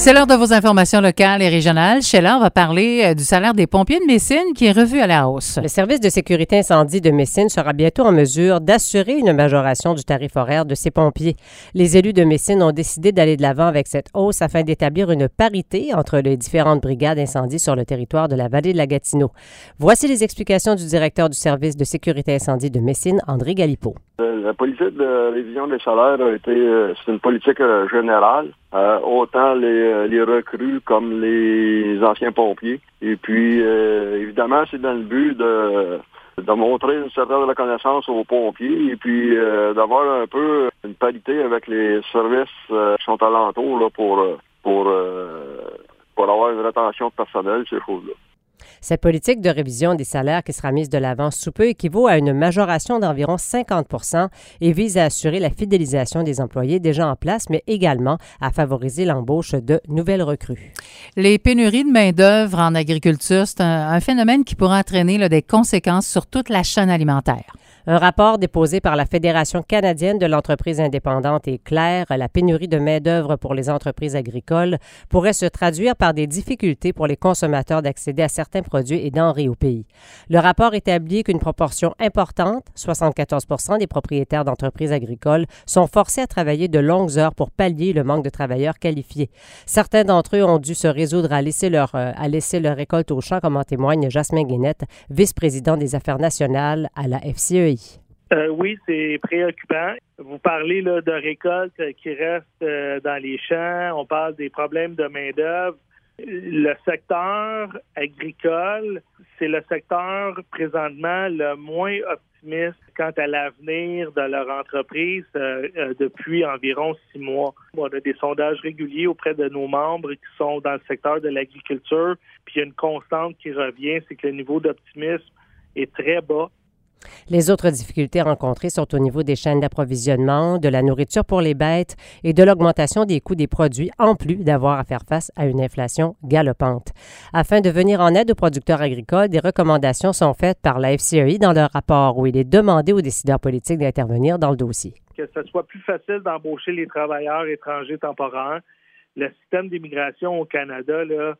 C'est l'heure de vos informations locales et régionales. Sheila, on va parler du salaire des pompiers de Messine qui est revu à la hausse. Le service de sécurité incendie de Messine sera bientôt en mesure d'assurer une majoration du tarif horaire de ses pompiers. Les élus de Messine ont décidé d'aller de l'avant avec cette hausse afin d'établir une parité entre les différentes brigades incendie sur le territoire de la vallée de la Gatineau. Voici les explications du directeur du service de sécurité incendie de Messine, André Galipeau. La politique de révision des salaires a été, c'est une politique générale, autant les recrues comme les anciens pompiers. Et puis, évidemment, c'est dans le but de montrer une certaine reconnaissance aux pompiers et puis d'avoir un peu une parité avec les services qui sont alentours là, pour avoir une rétention de personnel, ces choses-là. Cette politique de révision des salaires qui sera mise de l'avant sous peu équivaut à une majoration d'environ 50 % et vise à assurer la fidélisation des employés déjà en place, mais également à favoriser l'embauche de nouvelles recrues. Les pénuries de main-d'œuvre en agriculture, c'est un phénomène qui pourrait entraîner des conséquences sur toute la chaîne alimentaire. Un rapport déposé par la Fédération canadienne de l'entreprise indépendante est clair. La pénurie de main-d'œuvre pour les entreprises agricoles pourrait se traduire par des difficultés pour les consommateurs d'accéder à certains produits et denrées au pays. Le rapport établit qu'une proportion importante, 74 % des propriétaires d'entreprises agricoles, sont forcés à travailler de longues heures pour pallier le manque de travailleurs qualifiés. Certains d'entre eux ont dû se résoudre à laisser leur récolte au champ, comme en témoigne Jasmin Guénette, vice-président des affaires nationales à la FCEI. Oui, c'est préoccupant. Vous parlez là, de récoltes qui restent dans les champs. On parle des problèmes de main-d'œuvre. Le secteur agricole, c'est le secteur présentement le moins optimiste quant à l'avenir de leur entreprise depuis environ 6 mois. On a des sondages réguliers auprès de nos membres qui sont dans le secteur de l'agriculture. Puis il y a une constante qui revient, c'est que le niveau d'optimisme est très bas. Les autres difficultés rencontrées sont au niveau des chaînes d'approvisionnement, de la nourriture pour les bêtes et de l'augmentation des coûts des produits, en plus d'avoir à faire face à une inflation galopante. Afin de venir en aide aux producteurs agricoles, des recommandations sont faites par la FCEI dans leur rapport où il est demandé aux décideurs politiques d'intervenir dans le dossier. Que ce soit plus facile d'embaucher les travailleurs étrangers temporaires. Le système d'immigration au Canada, là,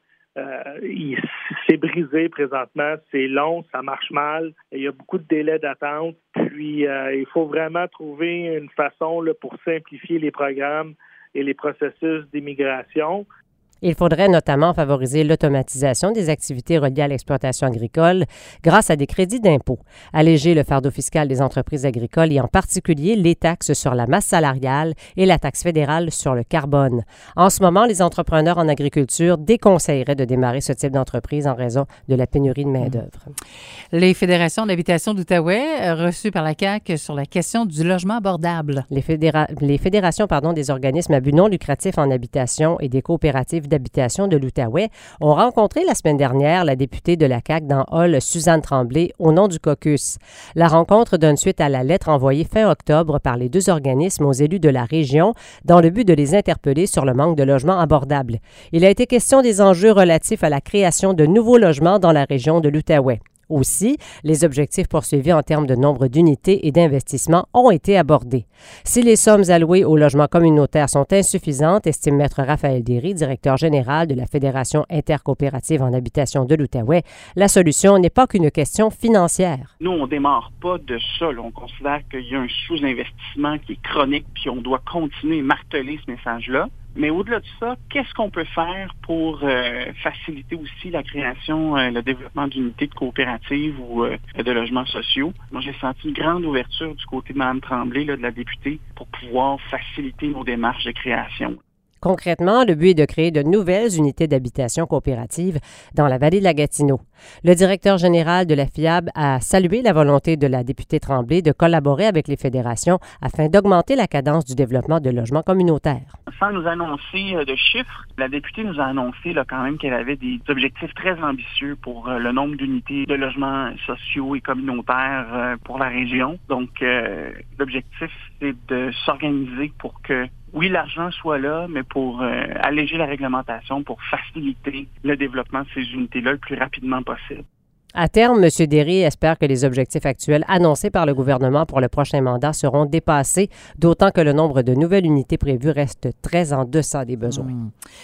il s'est brisé présentement, c'est long, ça marche mal, il y a beaucoup de délais d'attente, puis il faut vraiment trouver une façon là, pour simplifier les programmes et les processus d'immigration. Il faudrait notamment favoriser l'automatisation des activités reliées à l'exploitation agricole grâce à des crédits d'impôt, alléger le fardeau fiscal des entreprises agricoles et en particulier les taxes sur la masse salariale et la taxe fédérale sur le carbone. En ce moment, les entrepreneurs en agriculture déconseilleraient de démarrer ce type d'entreprise en raison de la pénurie de main-d'œuvre. Les fédérations d'habitation d'Outaouais, reçues par la CAQ sur la question du logement abordable. Les fédérations des organismes à but non lucratif en habitation et des coopératives d'habitation de l'Outaouais ont rencontré la semaine dernière la députée de la CAQ dans Hall, Suzanne Tremblay, au nom du caucus. La rencontre donne suite à la lettre envoyée fin octobre par les deux organismes aux élus de la région dans le but de les interpeller sur le manque de logements abordables. Il a été question des enjeux relatifs à la création de nouveaux logements dans la région de l'Outaouais. Aussi, les objectifs poursuivis en termes de nombre d'unités et d'investissements ont été abordés. Si les sommes allouées au logement communautaire sont insuffisantes, estime Maître Raphaël Derry, directeur général de la Fédération intercoopérative en habitation de l'Outaouais, la solution n'est pas qu'une question financière. Nous, on ne démarre pas de ça. Là. On considère qu'il y a un sous-investissement qui est chronique, puis on doit continuer à marteler ce message-là. Mais au-delà de ça, qu'est-ce qu'on peut faire pour faciliter aussi la création, le développement d'unités de coopératives ou de logements sociaux? Moi, j'ai senti une grande ouverture du côté de Mme Tremblay, là, de la députée, pour pouvoir faciliter nos démarches de création. Concrètement, le but est de créer de nouvelles unités d'habitation coopérative dans la vallée de la Gatineau. Le directeur général de la FIAB a salué la volonté de la députée Tremblay de collaborer avec les fédérations afin d'augmenter la cadence du développement de logements communautaires. Sans nous annoncer de chiffres, la députée nous a annoncé là, quand même qu'elle avait des objectifs très ambitieux pour le nombre d'unités de logements sociaux et communautaires pour la région. Donc, l'objectif, c'est de s'organiser pour que oui, l'argent soit là, mais pour alléger la réglementation, pour faciliter le développement de ces unités-là le plus rapidement possible. À terme, M. Derry espère que les objectifs actuels annoncés par le gouvernement pour le prochain mandat seront dépassés, d'autant que le nombre de nouvelles unités prévues reste très en deçà des besoins.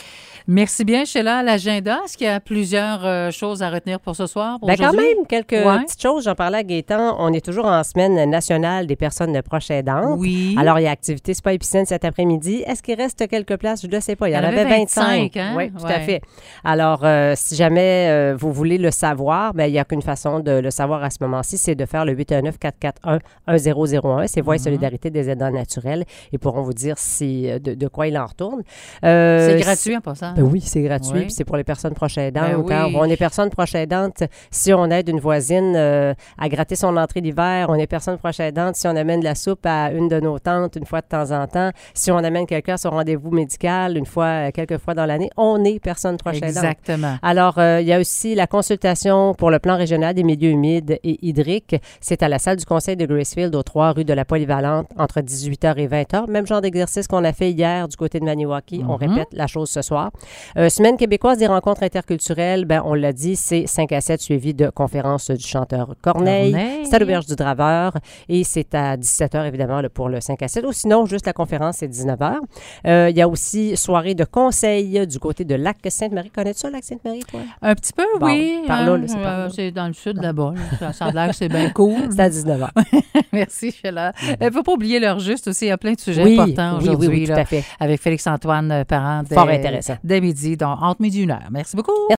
Merci bien, Sheila. L'agenda, est-ce qu'il y a plusieurs choses à retenir pour ce soir, pour Quand aujourd'hui? même, quelques petites choses. J'en parlais à Gaétan. On est toujours en semaine nationale des personnes de proches aidantes. Oui. Alors, il y a activité spa épicène cet après-midi. Est-ce qu'il reste quelques places? Je ne sais pas. Il y en avait 25. Hein? Oui, tout à fait. Alors, si jamais vous voulez le savoir, il n'y a qu'une façon de le savoir à ce moment-ci, c'est de faire le 819-441-1001. C'est Voix et solidarité des aidants naturels. Ils pourront vous dire de quoi il en retourne. C'est gratuit en passant. Oui, c'est gratuit. Oui. Puis c'est pour les personnes proches aidantes. Oui. On est personne proche aidante si on aide une voisine à gratter son entrée d'hiver. On est personne proche aidante si on amène de la soupe à une de nos tantes une fois de temps en temps. Si on amène quelqu'un à son rendez-vous médical quelques fois dans l'année, on est personne proche aidante. Exactement. Alors, il y a aussi la consultation pour le plan régional des milieux humides et hydriques. C'est à la salle du conseil de Gracefield, aux 3 rue de la Polyvalente, entre 18h et 20h. Même genre d'exercice qu'on a fait hier du côté de Maniwaki. On répète la chose ce soir. Semaine québécoise des rencontres interculturelles, on l'a dit, c'est 5 à 7 suivi de conférences du chanteur Corneille. C'est à l'Auberge du Draveur et c'est à 17h, évidemment, pour le 5 à 7. Ou sinon, juste la conférence, c'est 19h. Il y a aussi soirée de conseil du côté de Lac-Sainte-Marie. Connais-tu ça, Lac-Sainte-Marie, toi? Un petit peu, oui. Par là, c'est par là. C'est dans le sud, là-bas. Ça a l'air que c'est bien cool. C'est à 19h. Merci, Sheila. Il ne faut pas oublier l'heure juste aussi. Il y a plein de sujets importants aujourd'hui. Oui, tout à fait. Avec Félix-Antoine Parent. Fort intéressant. Dès midi, donc entre midi et 1h. Merci beaucoup.